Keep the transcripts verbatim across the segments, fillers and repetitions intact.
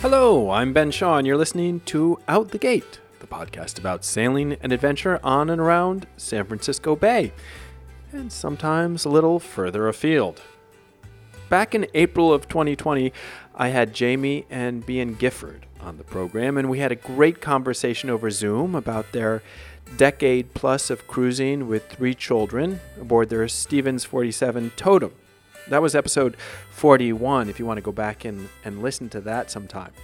Hello, I'm Ben Shaw, and you're listening to Out the Gate, the podcast about sailing and adventure on and around San Francisco Bay, and sometimes a little further afield. Back in April of twenty twenty, I had Jamie and Bian Gifford on the program, and we had a great conversation over Zoom about their decade plus of cruising with three children aboard their Stevens forty-seven Totem. That was episode forty-one, if you want to go back and, and listen to that sometime.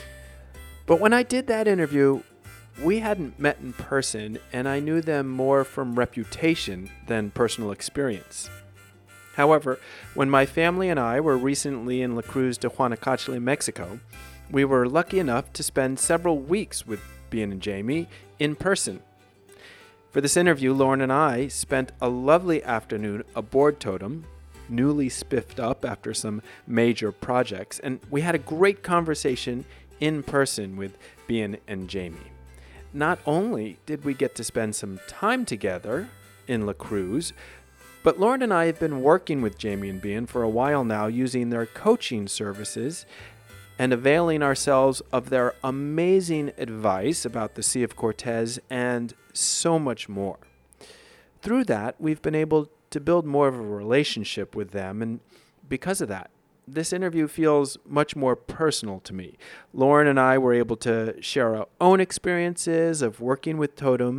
But when I did that interview, we hadn't met in person, and I knew them more from reputation than personal experience. However, when my family and I were recently in La Cruz de Huanacachtli, Mexico, we were lucky enough to spend several weeks with Bian and Jamie in person. For this interview, Lauren and I spent a lovely afternoon aboard Totem, newly spiffed up after some major projects, and we had a great conversation in person with Bian and Jamie. Not only did we get to spend some time together in La Cruz, but Lauren and I have been working with Jamie and Bian for a while now, using their coaching services and availing ourselves of their amazing advice about the Sea of Cortez and so much more. Through that, we've been able to build more of a relationship with them, and because of that, this interview feels much more personal to me. Lauren and I were able to share our own experiences of working with Totem,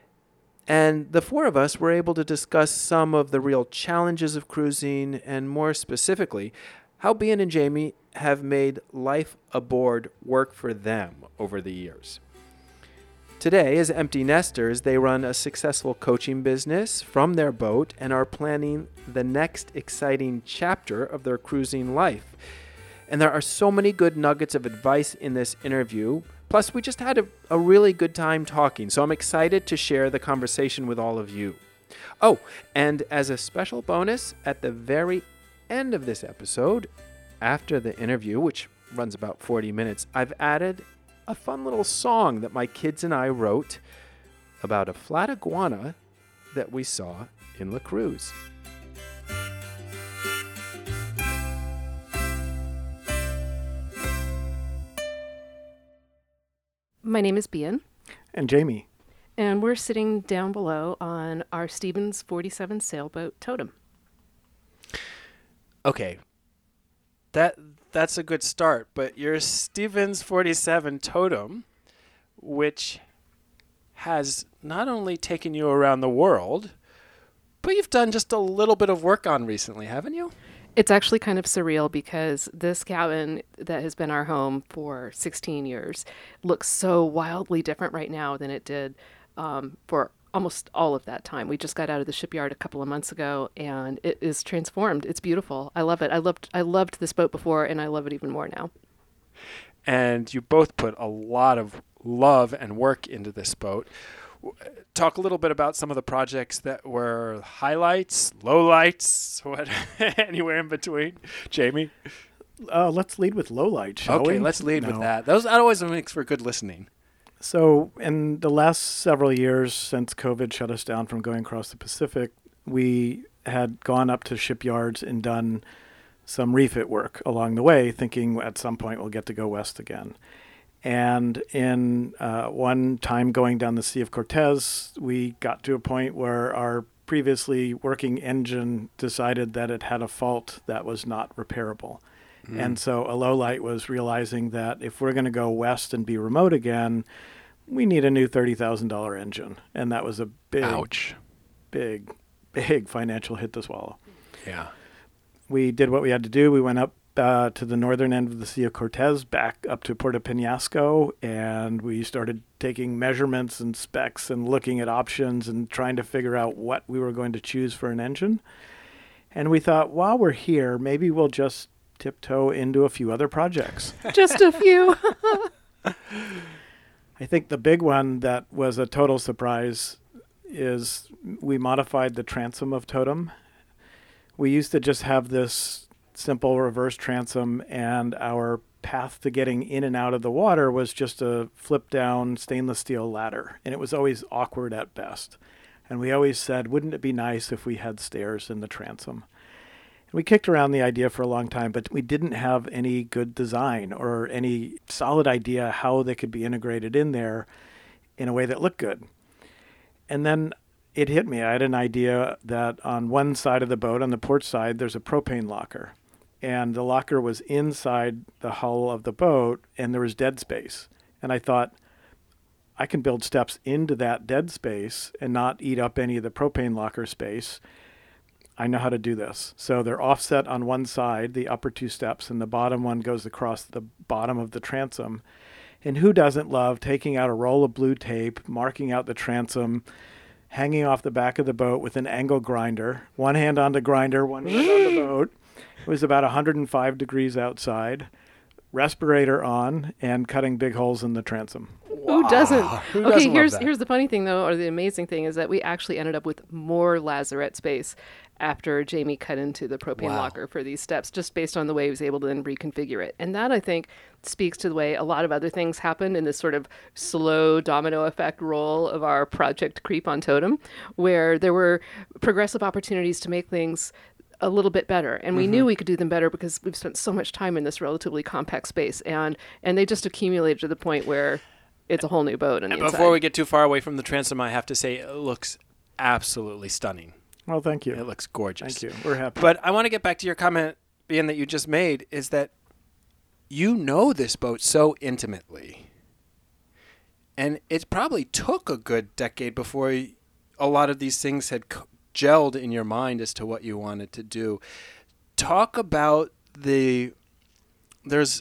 and the four of us were able to discuss some of the real challenges of cruising, and more specifically, how Bian and Jamie have made life aboard work for them over the years. Today, as empty nesters, they run a successful coaching business from their boat and are planning the next exciting chapter of their cruising life. And there are so many good nuggets of advice in this interview. Plus, we just had a, a really good time talking, so I'm excited to share the conversation with all of you. Oh, and as a special bonus, at the very end of this episode, after the interview, which runs about forty minutes, I've added a fun little song that my kids and I wrote about a flat iguana that we saw in La Cruz. My name is Bian. And Jamie. And we're sitting down below on our Stevens forty-seven sailboat Totem. Okay. That that's a good start, but your Stevens forty-seven Totem, which has not only taken you around the world, but you've done just a little bit of work on recently, haven't you? It's actually kind of surreal because this cabin that has been our home for sixteen years looks so wildly different right now than it did um, for almost all of that time. We just got out of the shipyard a couple of months ago, and it is transformed. It's beautiful. I love it. I loved I loved this boat before, and I love it even more now. And you both put a lot of love and work into this boat. Talk a little bit about some of the projects that were highlights, lowlights, what, anywhere in between. Jamie? Uh, let's lead with lowlight, shall okay, we? Okay, let's lead no. with that. Those, that always makes for good listening. So in the last several years since COVID shut us down from going across the Pacific, we had gone up to shipyards and done some refit work along the way, thinking at some point we'll get to go west again. And in uh, one time going down the Sea of Cortez, we got to a point where our previously working engine decided that it had a fault that was not repairable. Mm. And so a lowlight was realizing that if we're going to go west and be remote again, we need a new thirty thousand dollars engine. And that was a big, Ouch. big, big financial hit to swallow. Yeah. We did what we had to do. We went up uh, to the northern end of the Sea of Cortez, back up to Puerto Penasco, and we started taking measurements and specs and looking at options and trying to figure out what we were going to choose for an engine. And we thought, while we're here, maybe we'll just tiptoe into a few other projects. Just a few. I think the big one that was a total surprise is we modified the transom of Totem. We used to just have this simple reverse transom, and our path to getting in and out of the water was just a flip down stainless steel ladder, and it was always awkward at best. And we always said, wouldn't it be nice if we had stairs in the transom? We kicked around the idea for a long time, but we didn't have any good design or any solid idea how they could be integrated in there in a way that looked good. And then it hit me. I had an idea that on one side of the boat, on the port side, there's a propane locker. And the locker was inside the hull of the boat, and there was dead space. And I thought, I can build steps into that dead space and not eat up any of the propane locker space. I know how to do this. So they're offset on one side, the upper two steps, and the bottom one goes across the bottom of the transom. And who doesn't love taking out a roll of blue tape, marking out the transom, hanging off the back of the boat with an angle grinder, one hand on the grinder, one hand on the boat. It was about one hundred five degrees outside, respirator on, and cutting big holes in the transom. Wow. Who doesn't? Who okay, doesn't here's love that? here's the funny thing though, or the amazing thing is that we actually ended up with more lazarette space after Jamie cut into the propane Wow. locker for these steps, just based on the way he was able to then reconfigure it. And that, I think, speaks to the way a lot of other things happened in this sort of slow domino effect roll of our Project Creep on Totem, where there were progressive opportunities to make things a little bit better. And we mm-hmm. knew we could do them better because we've spent so much time in this relatively compact space. And, and they just accumulated to the point where it's a whole new boat. On the And inside. before we get too far away from the transom, I have to say it looks absolutely stunning. Well, thank you. It looks gorgeous. Thank you. We're happy. But I want to get back to your comment, Ian, that you just made, is that you know this boat so intimately. And it probably took a good decade before a lot of these things had gelled in your mind as to what you wanted to do. Talk about the... There's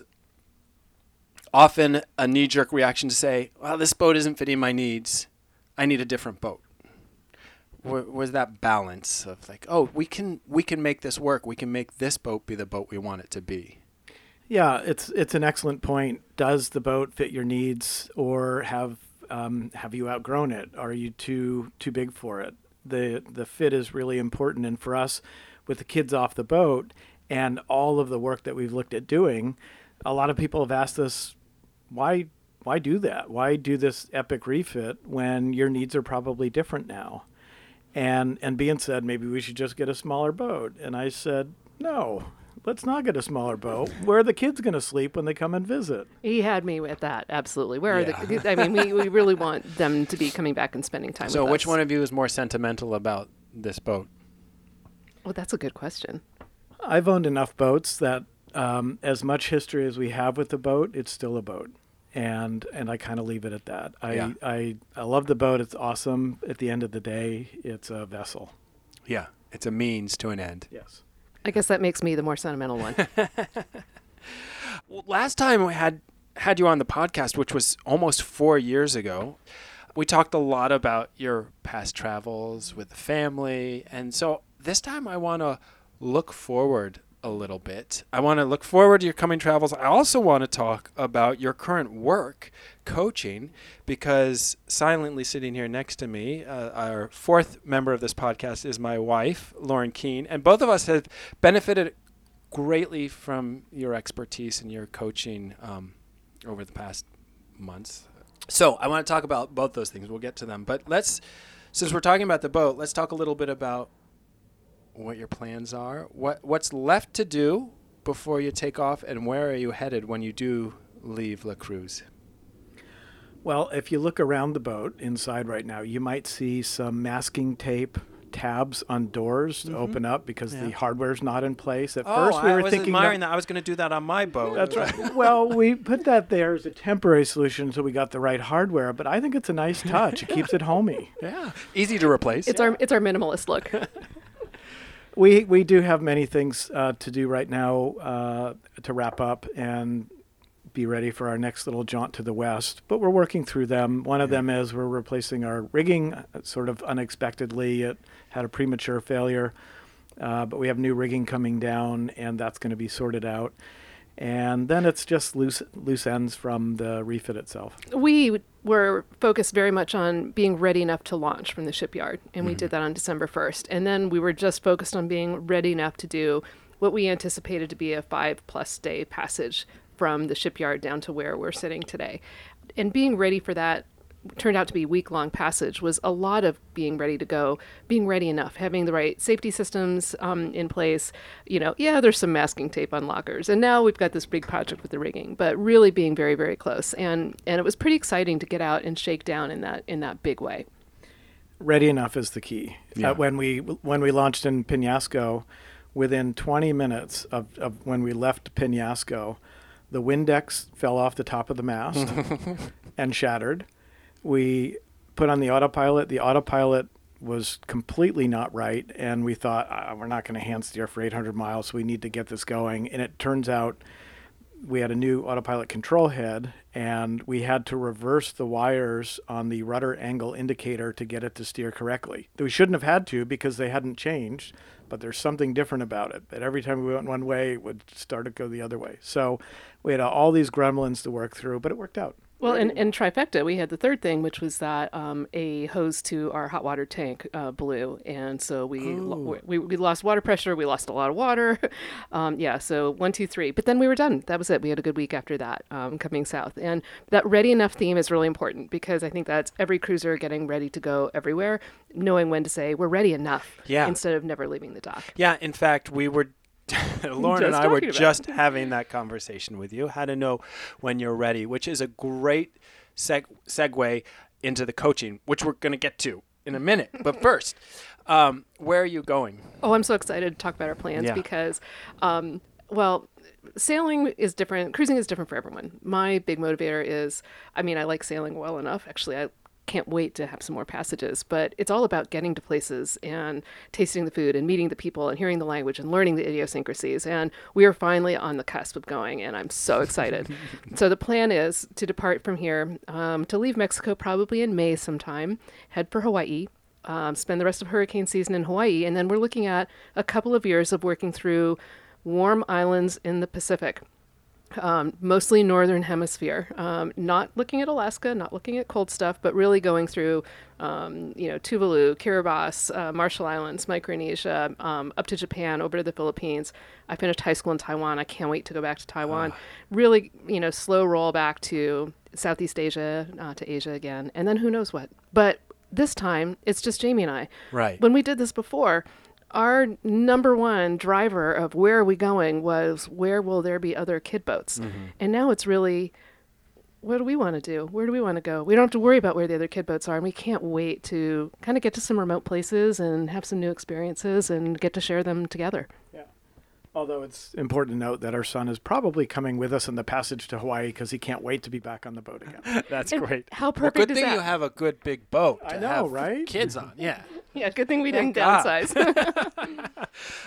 often a knee-jerk reaction to say, well, this boat isn't fitting my needs. I need a different boat. Where was that balance of like, oh, we can we can make this work. We can make this boat be the boat we want it to be. Yeah, it's it's an excellent point. Does the boat fit your needs, or have um, have you outgrown it? Are you too too big for it? The the fit is really important, and for us, with the kids off the boat and all of the work that we've looked at doing, a lot of people have asked us, why why do that? Why do this epic refit when your needs are probably different now? And and Bean said, maybe we should just get a smaller boat. And I said, no, let's not get a smaller boat. Where are the kids going to sleep when they come and visit? He had me with that, absolutely. Where Yeah. are the? I mean, we, we really want them to be coming back and spending time So with us. which one of you is more sentimental about this boat? Well, that's a good question. I've owned enough boats that um, as much history as we have with the boat, it's still a boat. And and I kind of leave it at that. I, Yeah. I I love the boat. It's awesome. At the end of the day, it's a vessel. Yeah, it's a means to an end. Yes. I guess that makes me the more sentimental one. Well, last time we had had you on the podcast, which was almost four years ago, we talked a lot about your past travels with the family. And so this time I want to look forward a little bit. I want to look forward to your coming travels. I also want to talk about your current work, coaching, because silently sitting here next to me, uh, our fourth member of this podcast is my wife, Lauren Keene, and both of us have benefited greatly from your expertise and your coaching um, over the past months. So I want to talk about both those things. We'll get to them. But let's, since we're talking about the boat, let's talk a little bit about what your plans are, what what's left to do before you take off, and where are you headed when you do leave La Cruz? Well, if you look around the boat inside right now, you might see some masking tape tabs on doors to Mhm. open up because Yeah. the hardware's not in place. At Oh, first, we I were was thinking admiring that. I was going to do that on my boat. That's right. Well, we put that there as a temporary solution until we got the right hardware, but I think it's a nice touch. It keeps it homey. Yeah, easy to replace. It's our it's our minimalist look. We we do have many things uh, to do right now uh, to wrap up and be ready for our next little jaunt to the west, but we're working through them. One of Yeah. them is we're replacing our rigging uh, sort of unexpectedly. It had a premature failure, uh, but we have new rigging coming down, and that's going to be sorted out. And then it's just loose loose ends from the refit itself. We were focused very much on being ready enough to launch from the shipyard, and we Mhm. did that on December first. And then we were just focused on being ready enough to do what we anticipated to be a five plus day passage from the shipyard down to where we're sitting today. And being ready for that turned out to be week-long passage was a lot of being ready to go, being ready enough, having the right safety systems um, in place. You know, yeah, there's some masking tape on lockers, and now we've got this big project with the rigging, but really being very, very close. And and it was pretty exciting to get out and shake down in that in that big way. Ready enough is the key. Yeah. Uh, when we when we launched in Penasco, within twenty minutes of, of when we left Penasco, the Windex fell off the top of the mast and shattered. We put on the autopilot. The autopilot was completely not right, and we thought, ah, we're not going to hand steer for eight hundred miles, so we need to get this going. And it turns out we had a new autopilot control head, and we had to reverse the wires on the rudder angle indicator to get it to steer correctly. We shouldn't have had to because they hadn't changed, but there's something different about it. That every time we went one way, it would start to go the other way. So we had all these gremlins to work through, but it worked out. Well, in, in trifecta, we had the third thing, which was that um, a hose to our hot water tank uh, blew, and so we, lo- we we lost water pressure. We lost a lot of water. um, yeah, so one, two, three. But then we were done. That was it. We had a good week after that um, coming south, and that ready enough theme is really important because I think that's every cruiser getting ready to go everywhere, knowing when to say we're ready enough, Yeah. instead of never leaving the dock. Yeah, in fact, we were Lauren and Just I were talking about just having that conversation with you, how to know when you're ready, which is a great seg- segue into the coaching, which we're going to get to in a minute. But first, um, where are you going? Oh, I'm so excited to talk about our plans Yeah. because, um, well, sailing is different. Cruising is different for everyone. My big motivator is, I mean, I like sailing well enough. Actually, I can't wait to have some more passages, but it's all about getting to places and tasting the food and meeting the people and hearing the language and learning the idiosyncrasies. And we are finally on the cusp of going, and I'm so excited. So the plan is to depart from here, um, to leave Mexico probably in May sometime, head for Hawaii, um, spend the rest of hurricane season in Hawaii, and then we're looking at a couple of years of working through warm islands in the Pacific. Um, mostly northern hemisphere, um, not looking at Alaska, not looking at cold stuff, but really going through, um, you know, Tuvalu, Kiribati, uh, Marshall Islands, Micronesia, um, up to Japan, over to the Philippines. I finished high school in Taiwan. I can't wait to go back to Taiwan. Ah. Really, you know, slow roll back to Southeast Asia, uh, to Asia again, and then who knows what. But this time, it's just Jamie and I. Right. When we did this before, our number one driver of where are we going was where will there be other kid boats? Mm-hmm. And now it's really, what do we want to do? Where do we want to go? We don't have to worry about where the other kid boats are. And we can't wait to kind of get to some remote places and have some new experiences and get to share them together. Yeah. Although it's important to note that our son is probably coming with us in the passage to Hawaii because he can't wait to be back on the boat again. That's And great. how Well, perfect good is thing that? you have a good big boat I to know, have right? kids on. Yeah. Yeah, good thing we Thank didn't God. downsize.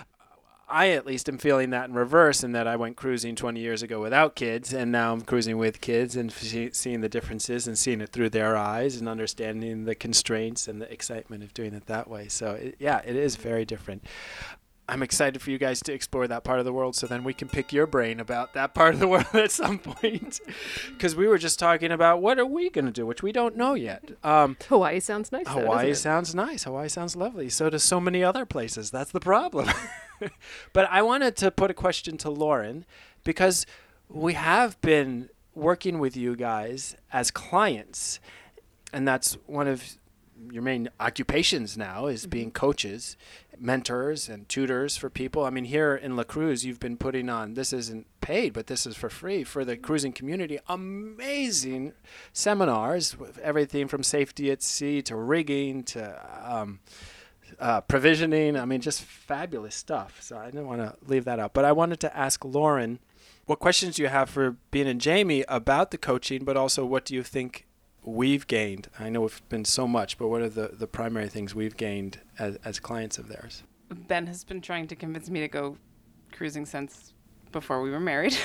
I at least am feeling that in reverse, in that I went cruising twenty years ago without kids, and now I'm cruising with kids and f- seeing the differences and seeing it through their eyes and understanding the constraints and the excitement of doing it that way. So, it, yeah, it is very different. I'm excited for you guys to explore that part of the world so then we can pick your brain about that part of the world at some point. Because we were just talking about what are we going to do, which we don't know yet. Um, Hawaii sounds nice, though, Hawaii doesn't it? sounds nice. Hawaii sounds lovely. So does so many other places. That's the problem. But I wanted to put a question to Lauren because we have been working with you guys as clients, and that's one of your main occupations now is being coaches, mentors, and tutors for people. I mean, here in La Cruz, you've been putting on, this isn't paid, but this is for free for the cruising community, amazing seminars with everything from safety at sea to rigging to um, uh, provisioning. I mean, just fabulous stuff. So I didn't want to leave that out. But I wanted to ask Lauren, what questions do you have for Bean and Jamie about the coaching, but also what do you think we've gained? I know it's been so much, but what are the, the primary things we've gained as, as clients of theirs? Ben has been trying to convince me to go cruising since before we were married.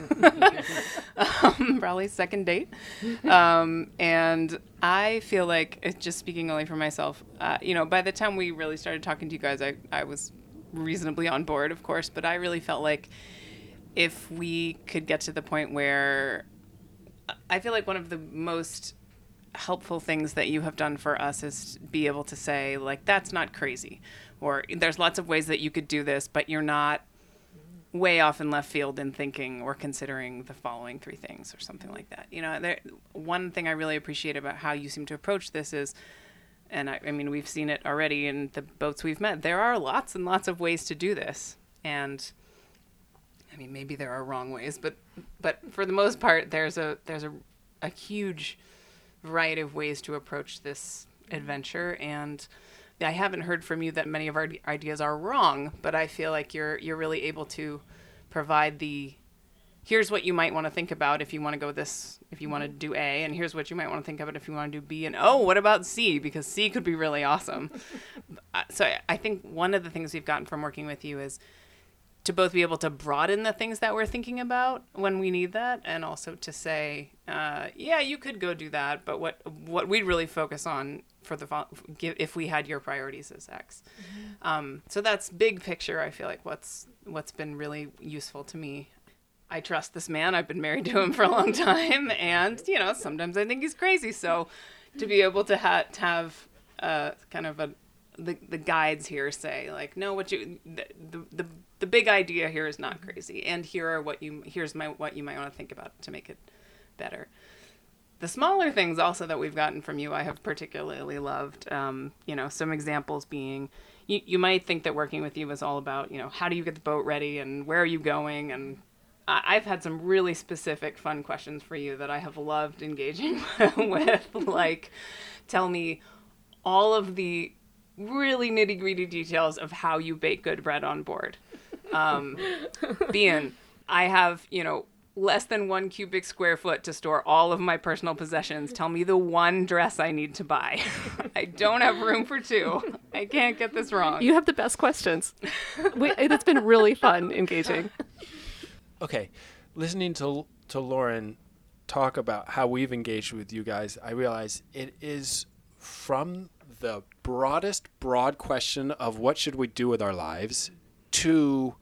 um, probably second date. Um, and I feel like, it's just speaking only for myself, uh, you know, by the time we really started talking to you guys, I, I was reasonably on board, of course, but I really felt like if we could get to the point where I feel like one of the most helpful things that you have done for us is be able to say, like, that's not crazy, or there's lots of ways that you could do this, but you're not way off in left field in thinking or considering the following three things or something like that. You know, there, one thing I really appreciate about how you seem to approach this is, and I, I mean, we've seen it already in the boats we've met, there are lots and lots of ways to do this. And I mean, maybe there are wrong ways, but but for the most part, there's a there's a, a huge variety of ways to approach this adventure. And I haven't heard from you that many of our ideas are wrong, but I feel like you're you're really able to provide the, here's what you might want to think about if you want to go this, if you want to do A, and here's what you might want to think about if you want to do B, and oh, what about C? Because C could be really awesome. So I think one of the things we've gotten from working with you is to both be able to broaden the things that we're thinking about when we need that, and also to say, uh, yeah, you could go do that, but what what we'd really focus on for the if we had your priorities is X. Mm-hmm. Um, so that's big picture. I feel like what's what's been really useful to me. I trust this man. I've been married to him for a long time, and you know sometimes I think he's crazy. So to be able to, ha- to have uh, kind of a the the guides here say like, no, what you the, the the the big idea here is not crazy, and here are what you here's my what you might want to think about to make it better. The smaller things also that we've gotten from you, I have particularly loved. Um, you know, some examples being, you you might think that working with you is all about, you know, how do you get the boat ready and where are you going, and I've had some really specific fun questions for you that I have loved engaging with, like, tell me all of the really nitty-gritty details of how you bake good bread on board. Um, being, I have, you know, less than one cubic square foot to store all of my personal possessions. Tell me the one dress I need to buy. I don't have room for two. I can't get this wrong. You have the best questions. We, it's been really fun engaging. Okay, listening to to Lauren talk about how we've engaged with you guys, I realize it is from the broadest broad question of what should we do with our lives to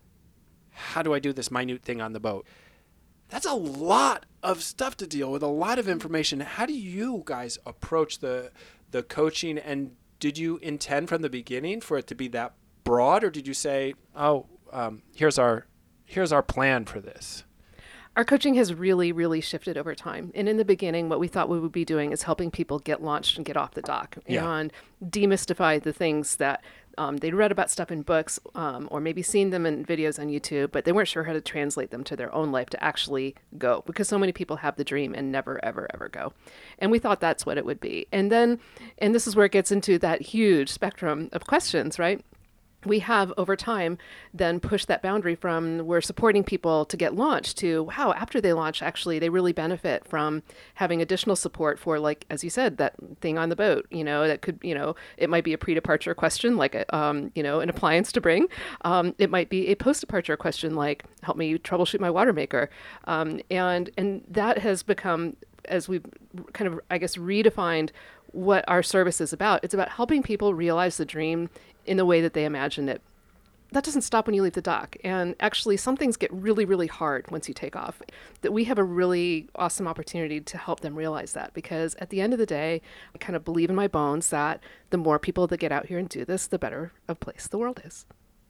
how do I do this minute thing on the boat. That's a lot of stuff to deal with, a lot of information. How do you guys approach the the coaching, and did you intend from the beginning for it to be that broad, or did you say, oh, um, here's our here's our plan for this? Our coaching has really, really shifted over time. And in the beginning, what we thought we would be doing is helping people get launched and get off the dock Yeah. and demystify the things that um, they'd read about stuff in books um, or maybe seen them in videos on YouTube, but they weren't sure how to translate them to their own life to actually go, because so many people have the dream and never, ever, ever go. And we thought that's what it would be. And then, and this is where it gets into that huge spectrum of questions, right? We have over time then pushed that boundary from we're supporting people to get launched to, wow, after they launch, actually, they really benefit from having additional support for, like, as you said, that thing on the boat, you know, that could, you know, it might be a pre-departure question, like, a, um, you know, an appliance to bring. Um, it might be a post-departure question, like, help me troubleshoot my water maker. Um, and, and that has become, as we've kind of, I guess, redefined what our service is about. It's about helping people realize the dream in the way that they imagine it. That doesn't stop when you leave the dock. And actually, some things get really, really hard once you take off. That we have a really awesome opportunity to help them realize that, because at the end of the day, I kind of believe in my bones that the more people that get out here and do this, the better of place the world is.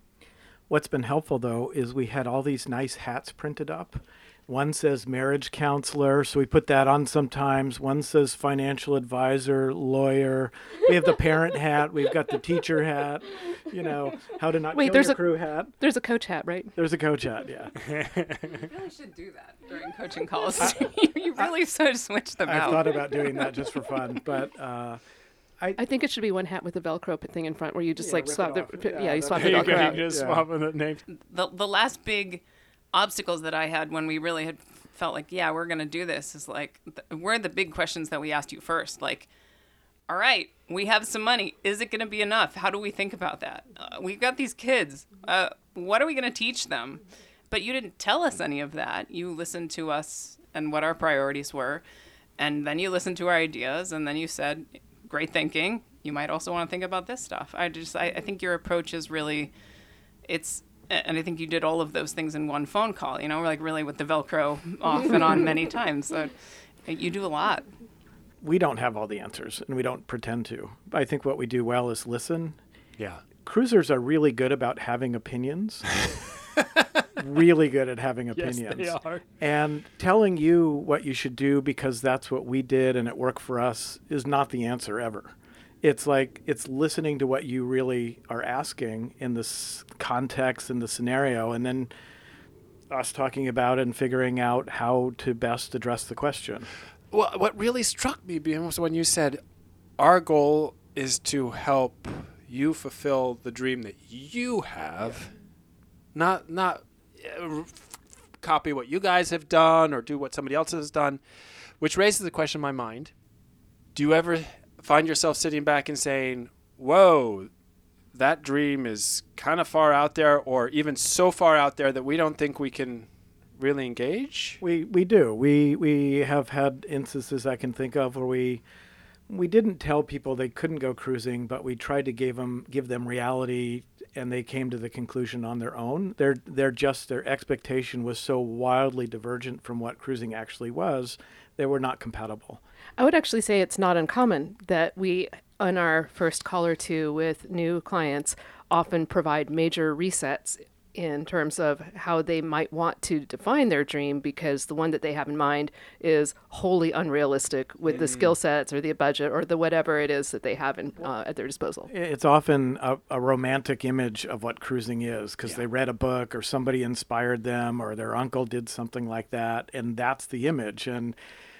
What's been helpful, though, is we had all these nice hats printed up. One says marriage counselor, so we put that on sometimes. One says financial advisor, lawyer. We have the parent hat. We've got the teacher hat. You know, how to not Wait, kill there's your a- crew hat. There's a coach hat, right? There's a coach hat, yeah. You really should do that during coaching calls. You really should switch them I've out. thought about doing that just for fun, but uh, I think it should be one hat with a Velcro thing in front where you just Yeah, like rip swap it the, off. yeah, Yeah, you that's- swap There the you Velcro go. out. just just Yeah. swap the name. the the last big obstacles that I had when we really had felt like, yeah, we're going to do this is like, th- were the big questions that we asked you first. Like, all right, we have some money. Is it going to be enough? How do we think about that? Uh, we've got these kids. Uh, what are we going to teach them? But you didn't tell us any of that. You listened to us and what our priorities were. And then you listened to our ideas. And then you said, great thinking. You might also want to think about this stuff. I just, I, I think your approach is really, it's, and I think you did all of those things in one phone call, you know, like really with the Velcro off and on many times. So you do a lot. we don't have all the answers, and we don't pretend to. I think what we do well is listen. Yeah. Cruisers are really good about having opinions. really good at having opinions. Yes, they are. And telling you what you should do because that's what we did and it worked for us is not the answer ever. It's like it's listening to what you really are asking in this context, in the scenario, and then us talking about it and figuring out how to best address the question. Well, what really struck me was when you said, our goal is to help you fulfill the dream that you have, not not uh, copy what you guys have done or do what somebody else has done, which raises the question in my mind. Do you ever find yourself sitting back and saying, whoa, that dream is kind of far out there, or even so far out there that we don't think we can really engage? We we do. We we have had instances I can think of where we we didn't tell people they couldn't go cruising, but we tried to give them give them reality, and they came to the conclusion on their own. Their their just their expectation was so wildly divergent from what cruising actually was, they were not compatible. I would actually say it's not uncommon that we, on our first call or two with new clients, often provide major resets in terms of how they might want to define their dream, because the one that they have in mind is wholly unrealistic with mm. the skill sets or the budget or the whatever it is that they have in, uh, at their disposal. It's often a, a romantic image of what cruising is because Yeah. they read a book or somebody inspired them or their uncle did something like that, and that's the image. And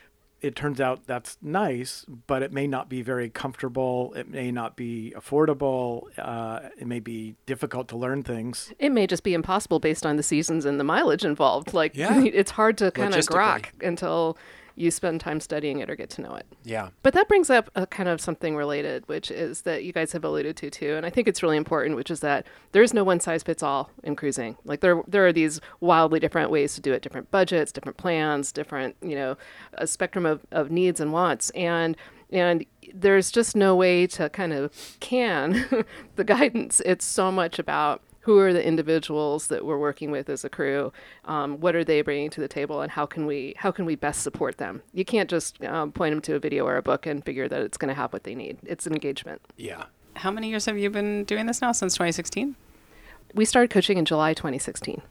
it turns out that's nice, but it may not be very comfortable. It may not be affordable. Uh, it may be difficult to learn things. It may just be impossible based on the seasons and the mileage involved. Like, Yeah. it's hard to kind of Logistically. grok until you spend time studying it or get to know it. Yeah. But that brings up a kind of something related, which is that you guys have alluded to too, and I think it's really important, which is that there is no one size fits all in cruising. Like there, there are these wildly different ways to do it, different budgets, different plans, different, you know, a spectrum of, of needs and wants, and and there's just no way to kind of can the guidance. It's so much about who are the individuals that we're working with as a crew, um, what are they bringing to the table, and how can we how can we best support them? You can't just um, point them to a video or a book and figure that it's going to have what they need. It's an engagement. Yeah. How many years have you been doing this now? Since twenty sixteen? We started coaching in July twenty sixteen.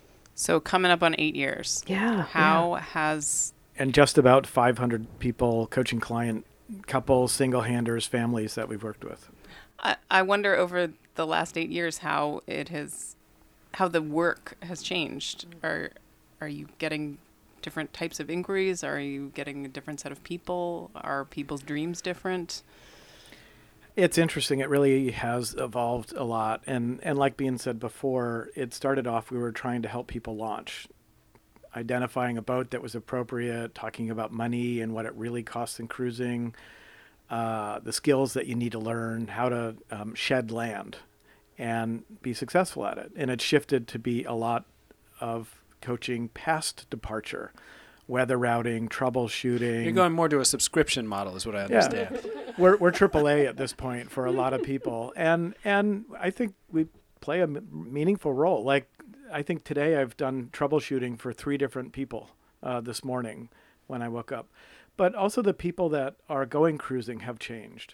So coming up on eight years. Yeah. How has... And just about five hundred people, coaching client, couples, single-handers, families that we've worked with. I, I wonder over the last eight years how it has, how the work has changed. Are, are you getting different types of inquiries? Are you getting a different set of people? Are people's dreams different? It's interesting. It really has evolved a lot. And, and like being said before, it started off, we were trying to help people launch, identifying a boat that was appropriate, talking about money and what it really costs in cruising, uh, the skills that you need to learn, how to um, shed land and be successful at it. And it shifted to be a lot of coaching past departure, weather routing, troubleshooting. You're going more to a subscription model is what I understand. Yeah. we're we're triple A at this point for a lot of people. And and I think we play a m- meaningful role. Like, I think today I've done troubleshooting for three different people uh, this morning when I woke up. But also the people that are going cruising have changed.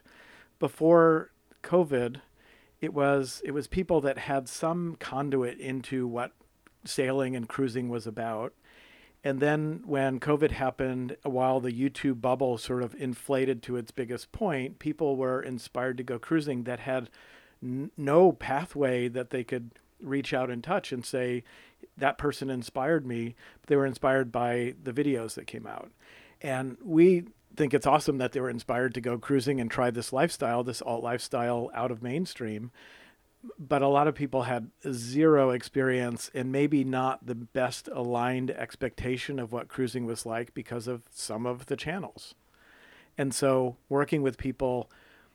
Before COVID, it was it was people that had some conduit into what sailing and cruising was about. And then when COVID happened, while the YouTube bubble sort of inflated to its biggest point, people were inspired to go cruising that had n- no pathway that they could reach out and touch and say, that person inspired me. They were inspired by the videos that came out. And we think it's awesome that they were inspired to go cruising and try this lifestyle, this alt lifestyle out of mainstream. But a lot of people had zero experience and maybe not the best aligned expectation of what cruising was like because of some of the channels. And so working with people,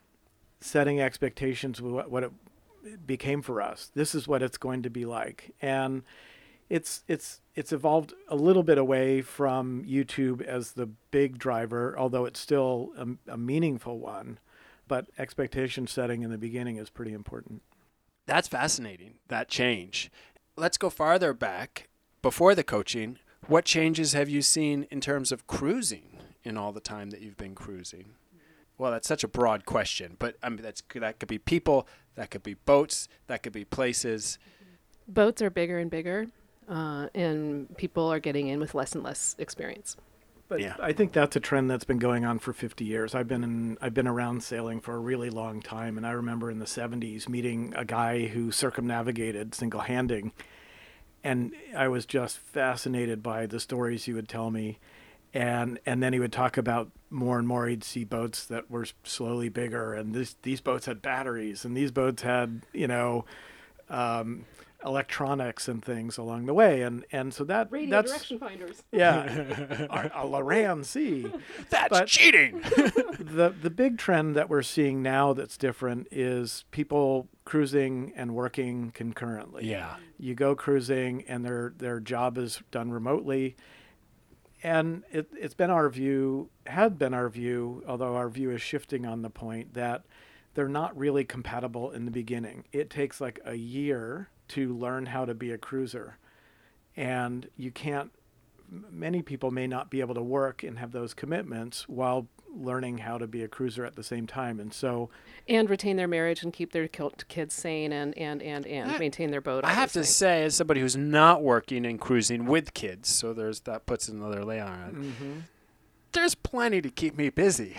setting expectations with what, what it became for us. This is what it's going to be like. And it's it's it's evolved a little bit away from YouTube as the big driver, although it's still a, a meaningful one. But expectation setting in the beginning is pretty important. That's fascinating, that change. Let's go farther back. Before the coaching, what changes have you seen in terms of cruising in all the time that you've been cruising? Well, that's such a broad question, but I mean, that's that could be people, that could be boats, that could be places. Boats are bigger and bigger. uh, and people are getting in with less and less experience. But Yeah. I think that's a trend that's been going on for fifty years. I've been in, I've been around sailing for a really long time, and I remember in the seventies meeting a guy who circumnavigated single-handing, and I was just fascinated by the stories he would tell me, and and then he would talk about more and more. He'd see boats that were slowly bigger, and this these boats had batteries, and these boats had you know. Um, electronics and things along the way, and and so that Radio that's direction finders. yeah a, a Loran C. That's But- cheating. the the big trend that we're seeing now that's different is people cruising and working concurrently. Yeah. You go cruising and their their job is done remotely, and it, it's been our view, had been our view, although our view is shifting on the point that they're not really compatible in the beginning. It takes like a year to learn how to be a cruiser, and you can't, m- many people may not be able to work and have those commitments while learning how to be a cruiser at the same time. And so And retain their marriage and keep their kil- kids sane and, and, and, and I- maintain their boat. I all have those to things. say, as somebody who's not working and cruising with kids, so there's that puts another layer on it. mm-hmm. There's plenty to keep me busy.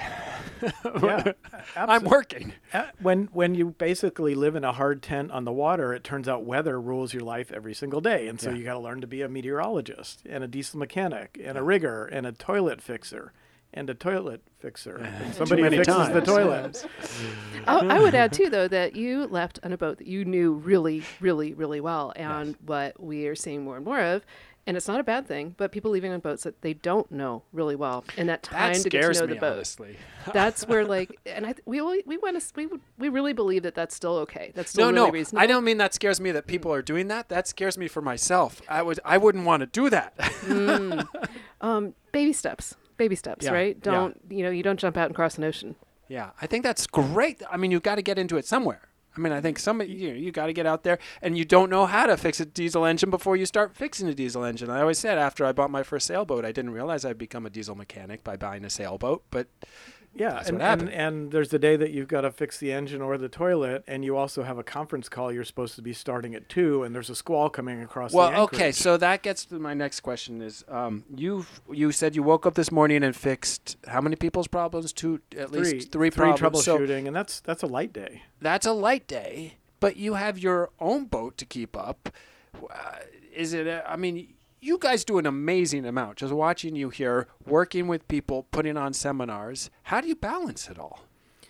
yeah, I'm absol- working. Uh, When when you basically live in a hard tent on the water, it turns out weather rules your life every single day, and so Yeah. you got to learn to be a meteorologist and a diesel mechanic and a rigger and a toilet fixer and a toilet fixer and somebody who many fixes the times. toilet. Oh, I would add too, though, that you left on a boat that you knew really, really, really well, and Yes. what we are seeing more and more of, and it's not a bad thing, but people leaving on boats that they don't know really well, and that time That to get to scares know me, the boat. honestly. That's where, like, and I, we we we want to we would- we really believe that that's still okay. That's still No, really no, reasonable. I don't mean that scares me that people are doing that. That scares me for myself. I would, I wouldn't want to do that. Um, baby steps, baby steps, Yeah, right? yeah. Don't you know? You don't jump out and cross an ocean. Yeah, I think that's great. I mean, you've got to get into it somewhere. I mean, I think some you know, you got to get out there, and you don't know how to fix a diesel engine before you start fixing a diesel engine. I always said after I bought my first sailboat, I didn't realize I'd become a diesel mechanic by buying a sailboat, but Yeah, That's and, what happened. and and there's the day that you've got to fix the engine or the toilet, and you also have a conference call. You're supposed to be starting at two, and there's a squall coming across. the well, okay, anchorage. so that gets to my next question is um, you you said you woke up this morning and fixed how many people's problems? Two, at three, least three problems. So troubleshooting, and that's that's a light day. that's a light day, but you have your own boat to keep up. Uh, is it? A, I mean, you guys do an amazing amount. Just watching you here, working with people, putting on seminars. How do you balance it all?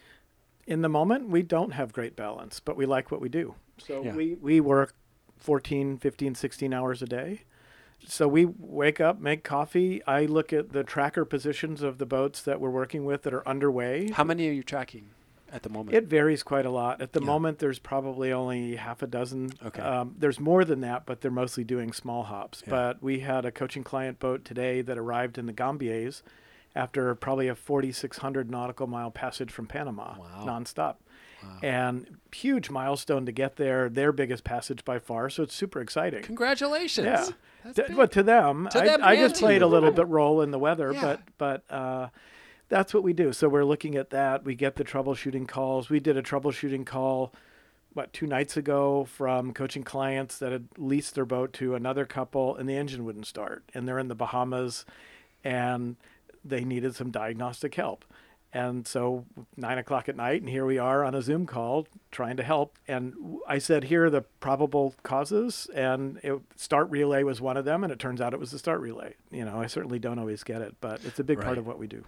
In the moment, we don't have great balance, but we like what we do. So Yeah. we, we work fourteen, fifteen, sixteen hours a day. So we wake up, make coffee. I look at the tracker positions of the boats that we're working with that are underway. How many are you tracking at the moment? It varies quite a lot. At the Yeah. moment, there's probably only half a dozen. Okay. Um, there's more than that, but they're mostly doing small hops. Yeah. But we had a coaching client boat today that arrived in the Gambiers after probably a forty-six hundred nautical mile passage from Panama, Wow. nonstop. Wow. And huge milestone to get there, their biggest passage by far. So it's super exciting. Congratulations. Yeah. That's D- big. but to them, To I, them I and just to played a you. little bit role in the weather, Yeah. but but uh, that's what we do. So we're looking at that. We get the troubleshooting calls. We did a troubleshooting call, what, two nights ago from coaching clients that had leased their boat to another couple, and the engine wouldn't start. And they're in the Bahamas, and they needed some diagnostic help. And so nine o'clock at night, and here we are on a Zoom call trying to help. And w- I said, here are the probable causes, and it, start relay was one of them, and it turns out it was the start relay. You know, I certainly don't always get it, but it's a big Right. part of what we do.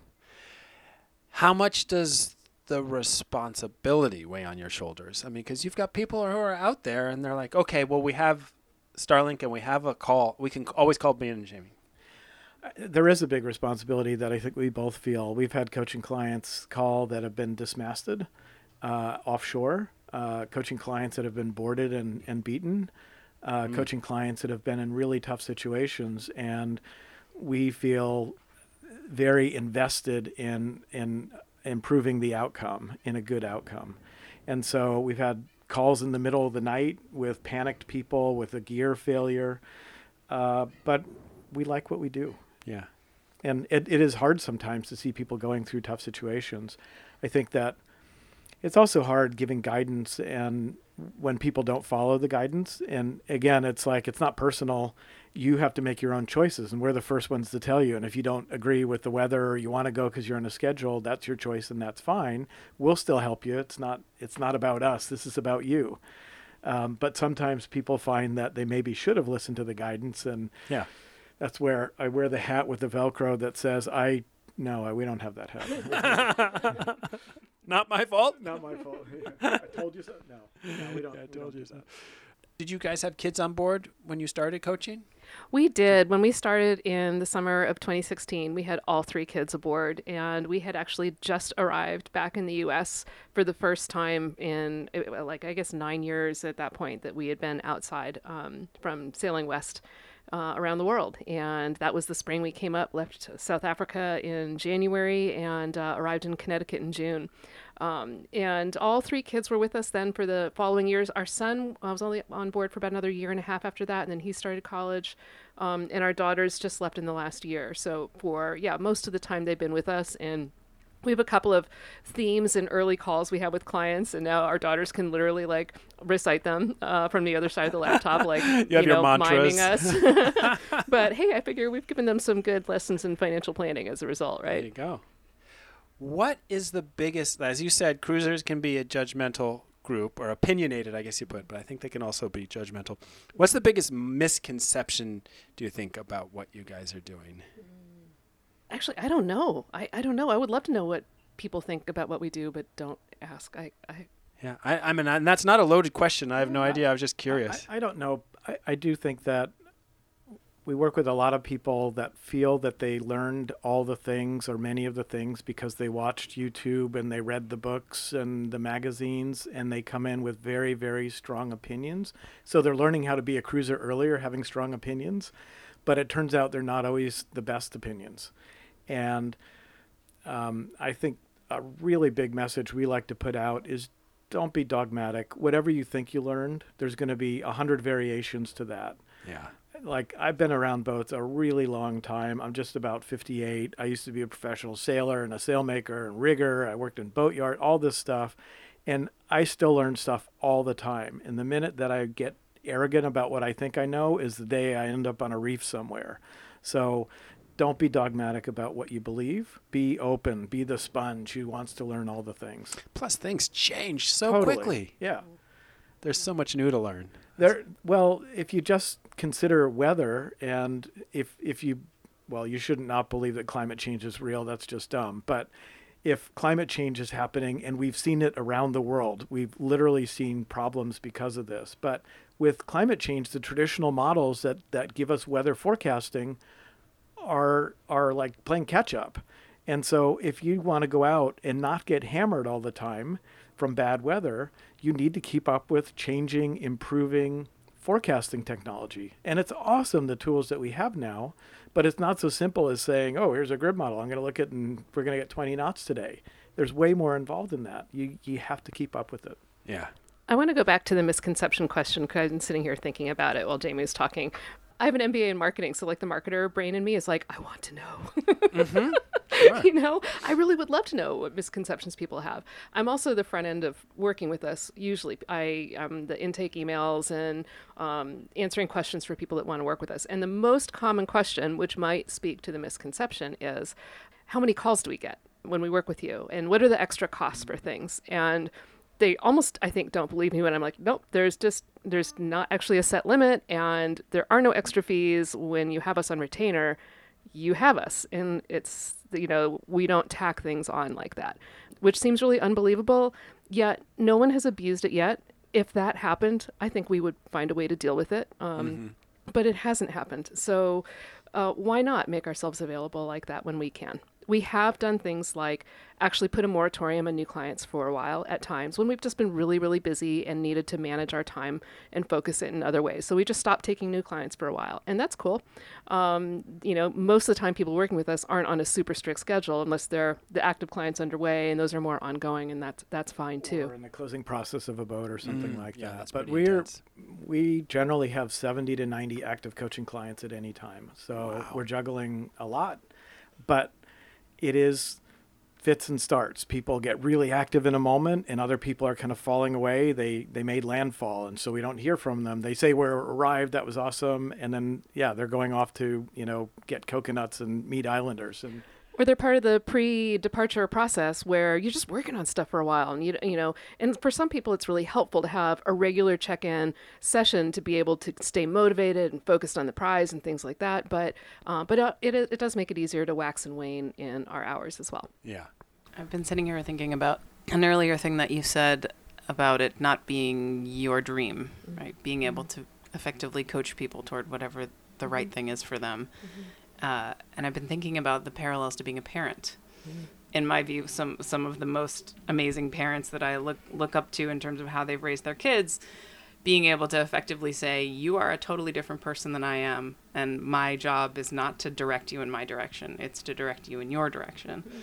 How much does the responsibility weigh on your shoulders? I mean, because you've got people who are out there and they're like, okay, well, we have Starlink and we have a call. We can always call Ben and Jamie. There is a big responsibility that I think we both feel. We've had coaching clients call that have been dismasted uh, offshore, uh, coaching clients that have been boarded and, and beaten, uh, Mm. coaching clients that have been in really tough situations. And we feel very invested in in improving the outcome, in a good outcome. And so we've had calls in the middle of the night with panicked people, with a gear failure, uh, but we like what we do. Yeah. And it, it is hard sometimes to see people going through tough situations. I think that it's also hard giving guidance and when people don't follow the guidance. And again, it's like, it's not personal. You have to make your own choices, and we're the first ones to tell you. And if you don't agree with the weather, or you want to go because you're on a schedule, that's your choice, and that's fine. We'll still help you. It's not, it's not about us. This is about you. Um, but sometimes people find that they maybe should have listened to the guidance, and Yeah. that's where I wear the hat with the Velcro that says, I, no, I, we don't have that hat. Not my fault. Not my fault. I told you so. No, no, we don't. I we told don't you do so. that. Did you guys have kids on board when you started coaching? We did. When we started in the summer of twenty sixteen, we had all three kids aboard, and we had actually just arrived back in the U S for the first time in, uh, like, I guess nine years at that point that we had been outside um, from sailing west uh, around the world. And that was the spring we came up, left South Africa in January, and uh, arrived in Connecticut in June. Um, and all three kids were with us then for the following years. Our son uh, was only on board for about another year and a half after that, and then he started college. Um, and our daughters just left in the last year. So for, yeah, most of the time they've been with us. And we have a couple of themes and early calls we have with clients, and now our daughters can literally like recite them uh, from the other side of the laptop, like, you, you know, your miming us. But hey, I figure we've given them some good lessons in financial planning as a result, right? There you go. What is the biggest, as you said, cruisers can be a judgmental group, or opinionated, I guess you put, but I think they can also be judgmental. What's the biggest misconception, do you think, about what you guys are doing? Actually, I don't know. I, I don't know. I would love to know what people think about what we do, but don't ask. I, I Yeah, I, I mean, and that's not a loaded question. I have no idea. I was just curious. I, I don't know. I, I do think that we work with a lot of people that feel that they learned all the things, or many of the things, because they watched YouTube and they read the books and the magazines, and they come in with very, very strong opinions. So they're learning how to be a cruiser earlier, having strong opinions, but it turns out they're not always the best opinions. And um, I think a really big message we like to put out is, don't be dogmatic. Whatever you think you learned, there's going to be a hundred variations to that. Yeah. Like, I've been around boats a really long time. I'm just about fifty-eight. I used to be a professional sailor and a sailmaker and rigger. I worked in boatyard, all this stuff. And I still learn stuff all the time. And the minute that I get arrogant about what I think I know is the day I end up on a reef somewhere. So don't be dogmatic about what you believe. Be open. Be the sponge who wants to learn all the things. Plus, things change so Totally. quickly. Yeah. There's so much new to learn. There, well, if you just consider weather, and if if you, well, you should not believe that climate change is real. That's just dumb. But if climate change is happening, and we've seen it around the world, we've literally seen problems because of this. But with climate change, the traditional models that, that give us weather forecasting are are like playing catch up. And so if you want to go out and not get hammered all the time from bad weather, you need to keep up with changing, improving forecasting technology. And it's awesome, the tools that we have now, but it's not so simple as saying, oh, here's a grid model. I'm going to look at and we're going to get twenty knots today. There's way more involved in that. You you have to keep up with it. Yeah. I want to go back to the misconception question, because I've been sitting here thinking about it while Jamie was talking. I have an M B A in marketing, so like the marketer brain in me is like, I want to know. Mm-hmm. Sure. You know, I really would love to know what misconceptions people have. I'm also the front end of working with us. Usually I am the intake emails and um, answering questions for people that want to work with us. And the most common question, which might speak to the misconception, is how many calls do we get when we work with you? And what are the extra costs for things? And they almost, I think, don't believe me when I'm like, nope, there's just, there's not actually a set limit, and there are no extra fees. When you have us on retainer, you have us, and it's, you know, we don't tack things on like that, which seems really unbelievable, yet no one has abused it yet. If that happened, I think we would find a way to deal with it. Um, Mm-hmm. But it hasn't happened. So uh, why not make ourselves available like that when we can? We have done things like actually put a moratorium on new clients for a while at times when we've just been really, really busy and needed to manage our time and focus it in other ways. So we just stopped taking new clients for a while, and that's cool. Um, you know, most of the time people working with us aren't on a super strict schedule unless they're the active clients underway, and those are more ongoing, and that's that's fine too. Or in the closing process of a boat or something Mm, like yeah, that. that's But pretty we're intense. we generally have seventy to ninety active coaching clients at any time. So Wow. we're juggling a lot. But it is fits and starts. People get really active in a moment, and other people are kind of falling away. They they made landfall, and so we don't hear from them. They say we're arrived, that was awesome, and then yeah, they're going off to you know get coconuts and meet islanders, and or they're part of the pre-departure process where you're just working on stuff for a while, and you you know, and for some people it's really helpful to have a regular check-in session to be able to stay motivated and focused on the prize and things like that. But uh, but uh, it it does make it easier to wax and wane in our hours as well. Yeah. I've been sitting here thinking about an earlier thing that you said about it not being your dream, mm-hmm. right? Being able to effectively coach people toward whatever the right mm-hmm. thing is for them. Mm-hmm. Uh, and I've been thinking about the parallels to being a parent. Mm-hmm. In my view, some some of the most amazing parents that I look look up to in terms of how they've raised their kids, being able to effectively say, you are a totally different person than I am, and my job is not to direct you in my direction, it's to direct you in your direction. Mm-hmm.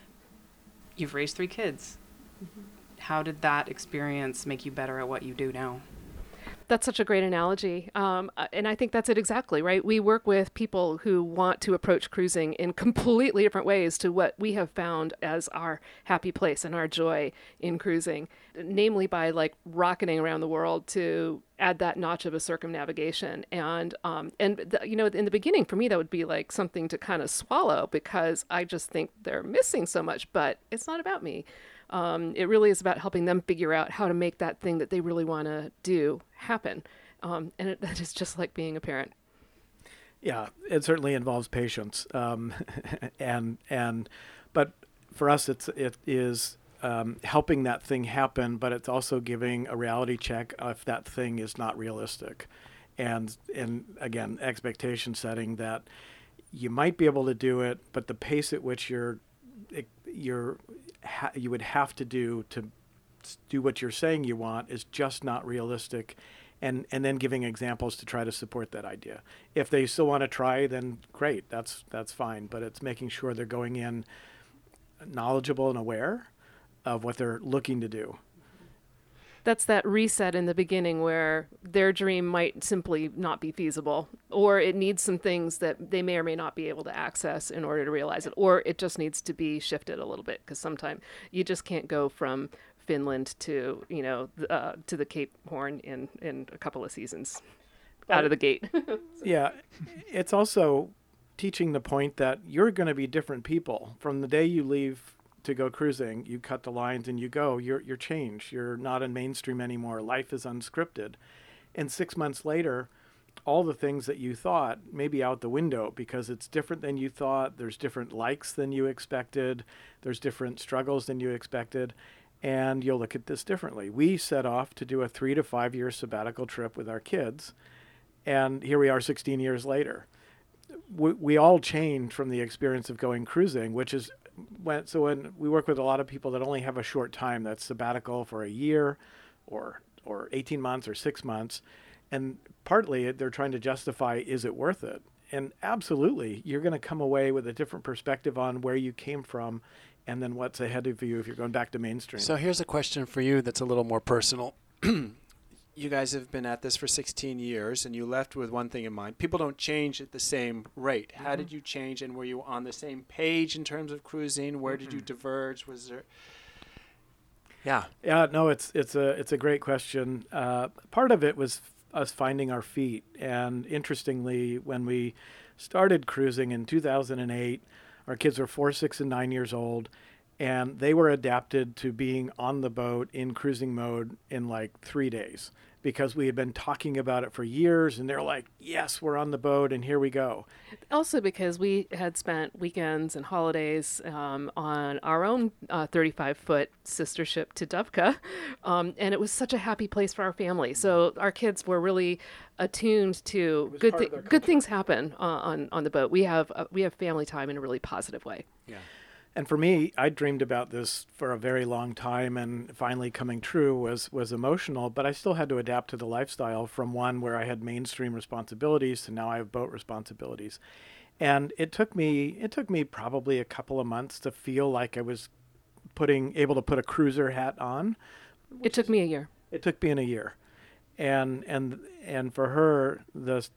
You've raised three kids. Mm-hmm. How did that experience make you better at what you do now? That's such a great analogy. Um, and I think that's it exactly, right? We work with people who want to approach cruising in completely different ways to what we have found as our happy place and our joy in cruising, namely by like rocketing around the world to add that notch of a circumnavigation. And, um, and the, you know, in the beginning, for me, that would be like something to kind of swallow because I just think they're missing so much, but it's not about me. Um, it really is about helping them figure out how to make that thing that they really want to do happen. Um, and it, that is just like being a parent. Yeah, it certainly involves patience. Um, and, and, but for us, it's, it is um, helping that thing happen, but it's also giving a reality check if that thing is not realistic. And, and again, expectation setting that you might be able to do it, but the pace at which you're, you're, ha- you would have to do to do what you're saying you want is just not realistic, and and then giving examples to try to support that idea. If they still want to try, then great, that's that's fine, but it's making sure they're going in knowledgeable and aware of what they're looking to do. That's that reset in the beginning where their dream might simply not be feasible, or it needs some things that they may or may not be able to access in order to realize it, or it just needs to be shifted a little bit because sometimes you just can't go from Finland to, you know, uh, to the Cape Horn in, in a couple of seasons well, out of the gate. So. Yeah, it's also teaching the point that you're going to be different people from the day you leave to go cruising. You cut the lines and you go. You're you're changed. You're not in mainstream anymore. Life is unscripted. And six months later, all the things that you thought may be out the window because it's different than you thought. There's different likes than you expected. There's different struggles than you expected. And you'll look at this differently. We set off to do a three to five year sabbatical trip with our kids. And here we are sixteen years later. We, we all changed from the experience of going cruising, which is when, so when we work with a lot of people that only have a short time, that's sabbatical for a year or or eighteen months or six months. And partly they're trying to justify, is it worth it? And absolutely, you're going to come away with a different perspective on where you came from and then what's ahead of you if you're going back to mainstream. So here's a question for you that's a little more personal. You guys have been at this for sixteen years, and you left with one thing in mind. People don't change at the same rate. How mm-hmm. did you change, and were you on the same page in terms of cruising? Where mm-hmm. did you diverge? Was there... Yeah. Yeah, no, it's it's a it's a great question. Uh, part of it was us finding our feet. And interestingly, when we started cruising in two thousand eight, our kids were four, six, and nine years old. And they were adapted to being on the boat in cruising mode in like three days because we had been talking about it for years. And they're like, yes, we're on the boat and here we go. Also because we had spent weekends and holidays um, on our own uh, thirty-five foot sister ship to Dubka. Um, and it was such a happy place for our family. So our kids were really attuned to good thi- good things happen uh, on, on the boat. We have uh, we have family time in a really positive way. Yeah. And for me, I dreamed about this for a very long time, and finally coming true was was emotional, but I still had to adapt to the lifestyle from one where I had mainstream responsibilities to now I have boat responsibilities. And it took me it took me probably a couple of months to feel like I was putting able to put a cruiser hat on. It took me a year. It took me in a year. And and and for her, the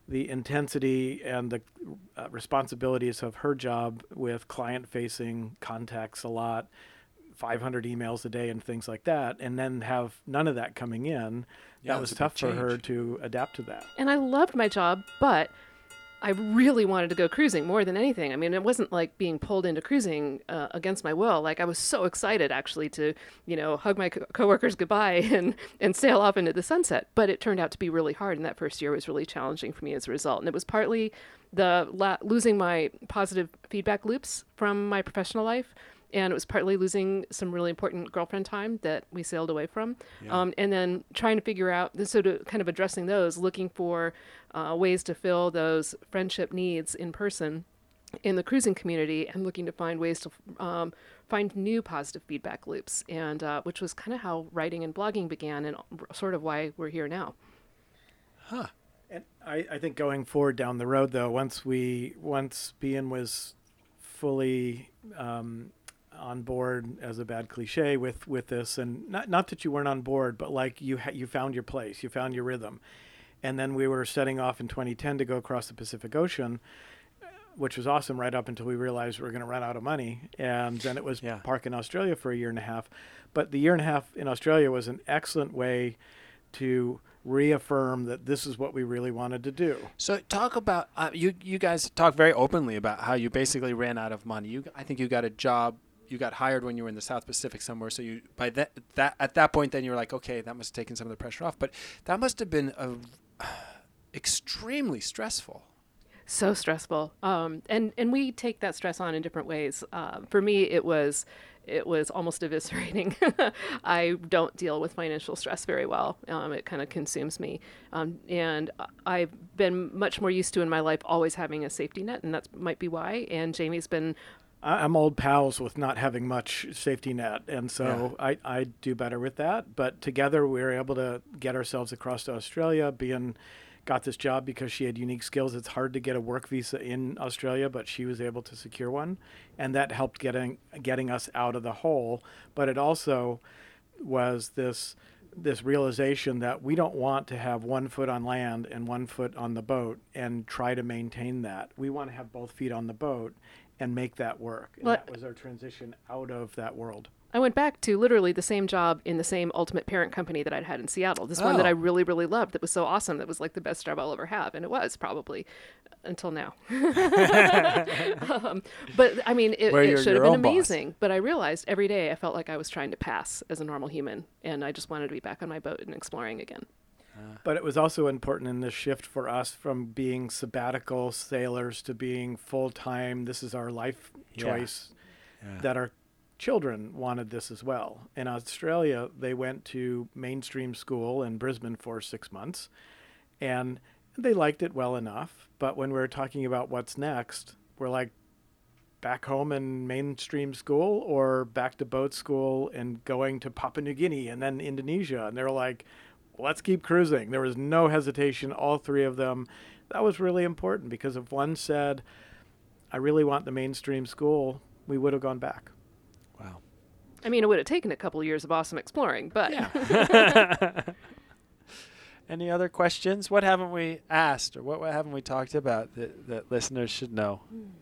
the intensity and the uh, responsibilities of her job with client-facing contacts a lot, five hundred emails a day and things like that, and then have none of that coming in, Yeah, that was it's a big tough for her change. to adapt to that. And I loved my job, but I really wanted to go cruising more than anything. I mean, it wasn't like being pulled into cruising uh, against my will. Like, I was so excited actually to, you know, hug my co- coworkers goodbye and, and sail off into the sunset. But it turned out to be really hard. And that first year was really challenging for me as a result. And it was partly the la- losing my positive feedback loops from my professional life. And it was partly losing some really important girlfriend time that we sailed away from. Yeah. Um, and then trying to figure out, so to kind of addressing those, looking for uh, ways to fill those friendship needs in person in the cruising community, and looking to find ways to um, find new positive feedback loops, and uh, which was kind of how writing and blogging began, and sort of why we're here now. Huh. And I, I think going forward down the road, though, once we once Bean was fully um, on board, as a bad cliche, with with this, and not not that you weren't on board, but like you ha- you found your place, you found your rhythm, and then we were setting off in twenty ten to go across the Pacific Ocean, which was awesome right up until we realized we were going to run out of money, and then it was Yeah. park in Australia for a year and a half. But the year and a half in Australia was an excellent way to reaffirm that this is what we really wanted to do. So talk about uh, you. You guys talk very openly about how you basically ran out of money. You, I think you got a job. You got hired when you were in the South Pacific somewhere. So you by that that at that point, then you were like, okay, that must have taken some of the pressure off. But that must have been a, extremely stressful. So stressful. Um, and, and we take that stress on in different ways. Uh, for me, it was it was almost eviscerating. I don't deal with financial stress very well. Um, it kind of consumes me. Um, and I've been much more used to in my life always having a safety net, and that might be why. And Jamie's been I- I'm old pals with not having much safety net, and so I, I do better with that. But together we were able to get ourselves across to Australia. Being got this job because she had unique skills. It's hard to get a work visa in Australia, but she was able to secure one, and that helped getting getting us out of the hole. But it also was this this realization that we don't want to have one foot on land and one foot on the boat and try to maintain that. We want to have both feet on the boat and make that work. And Well, that was our transition out of that world. I went back to literally the same job in the same ultimate parent company that I'd had in Seattle. This one that Oh. I really, really loved. That was so awesome. That was like the best job I'll ever have. And it was probably until now. um, but I mean, it, Where it you're should have your been own boss. amazing. But I realized every day I felt like I was trying to pass as a normal human. And I just wanted to be back on my boat and exploring again. But it was also important in this shift for us from being sabbatical sailors to being full-time. This is our life Yeah. choice. Yeah. That our children wanted this as well. In Australia, they went to mainstream school in Brisbane for six months, and they liked it well enough. But when we were talking about what's next, we're like, back home in mainstream school or back to boat school and going to Papua New Guinea and then Indonesia. And they were like, let's keep cruising. There was no hesitation, all three of them. That was really important because if one said, I really want the mainstream school, we would have gone back. Wow. I mean, it would have taken a couple of years of awesome exploring, but Yeah. Any other questions? What haven't we asked or what, what haven't we talked about that, that listeners should know?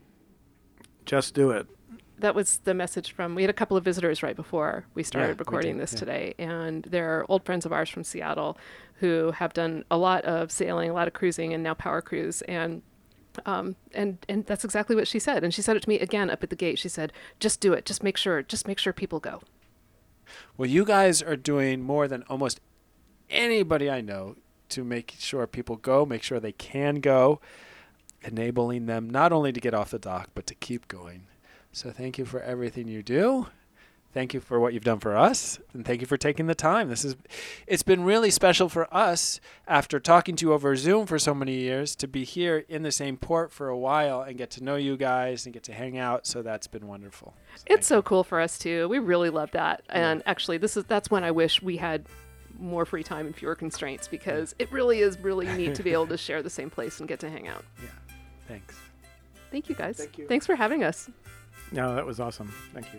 Just do it. that was the message from, we had a couple of visitors right before we started Yeah, we recording did, this yeah. today. And they're old friends of ours from Seattle who have done a lot of sailing, a lot of cruising, and now power cruise. And Um, and, and that's exactly what she said. And she said it to me again up at the gate. She said, just do it. Just make sure, just make sure people go. Well, you guys are doing more than almost anybody I know to make sure people go, make sure they can go, enabling them not only to get off the dock, but to keep going. So thank you for everything you do. Thank you for what you've done for us, and thank you for taking the time. This is, it's been really special for us after talking to you over Zoom for so many years to be here in the same port for a while and get to know you guys and get to hang out. So that's been wonderful. So It's so cool for us too. We really love that. And actually, this is that's when I wish we had more free time and fewer constraints, because it really is really neat to be able to share the same place and get to hang out. yeah, thanks. Thank you, guys. Thank you. Thanks for having us. No, that was awesome. Thank you.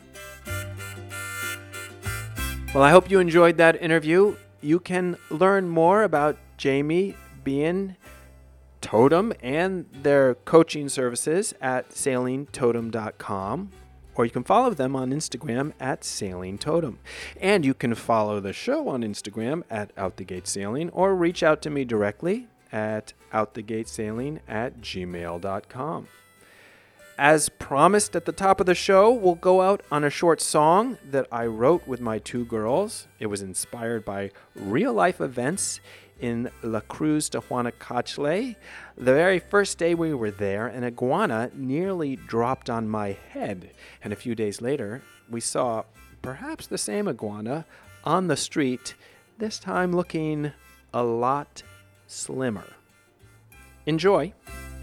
Well, I hope you enjoyed that interview. You can learn more about Jamie, Bean, Totem and their coaching services at sailing totem dot com, or you can follow them on Instagram at Sailing Totem. And you can follow the show on Instagram at Out the Gate Sailing, or reach out to me directly at outthegatesailing at gmail dot com. As promised at the top of the show, we'll go out on a short song that I wrote with my two girls. It was inspired by real-life events in La Cruz de Huanacacle. The very first day we were there, an iguana nearly dropped on my head. And a few days later, we saw perhaps the same iguana on the street, this time looking a lot slimmer. Enjoy.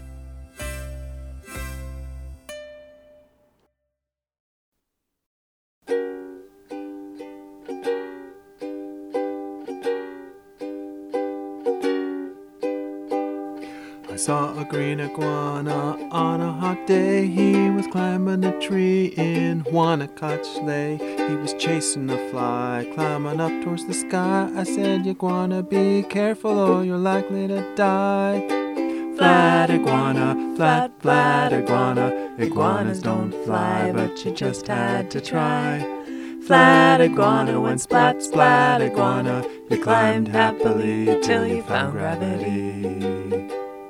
I saw a green iguana on a hot day. He was climbing a tree in Huanacacle. He was chasing a fly, climbing up towards the sky. I said, iguana, be careful or you're likely to die. Flat iguana, flat, flat iguana. Iguanas don't fly, but you just had to try. Flat iguana went splat, splat iguana. You climbed happily till you found gravity.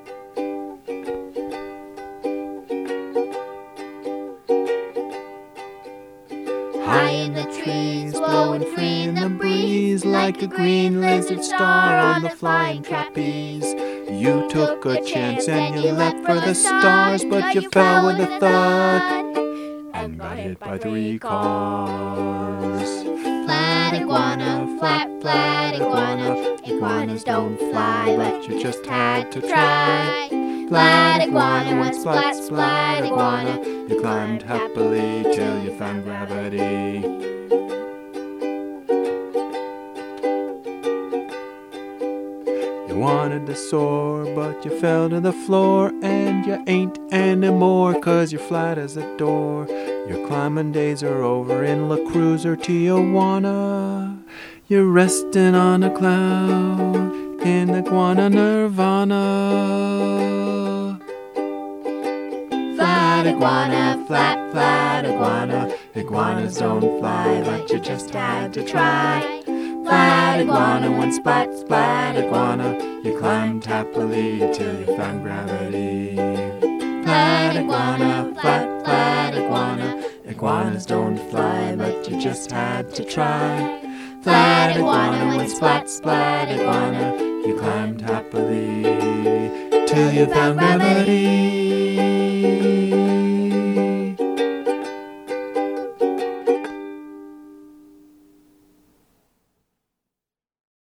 High in the trees, blowing free in the breeze, like a green lizard star on the flying trapeze. You took a chance and you leapt for the stars, but you fell with a thud and got hit by three cars. Flat iguana, flat, flat iguana. Iguanas don't fly, but you just had to try. Flat iguana went splat, splat iguana. You climbed happily till you found gravity. You wanted to soar, but you fell to the floor, and you ain't anymore, 'cause you're flat as a door. Your climbing days are over in La Cruz or Tijuana. You're resting on a cloud in iguana nirvana. Flat iguana, flat, flat iguana. Iguanas don't fly, but you just had to try. Flat iguana went splat, splat iguana. You climbed happily till you found gravity. Flat iguana, flat, flat iguana. Iguanas don't fly, but you just had to try. Flat iguana went splat, splat iguana. You climbed happily till you found gravity.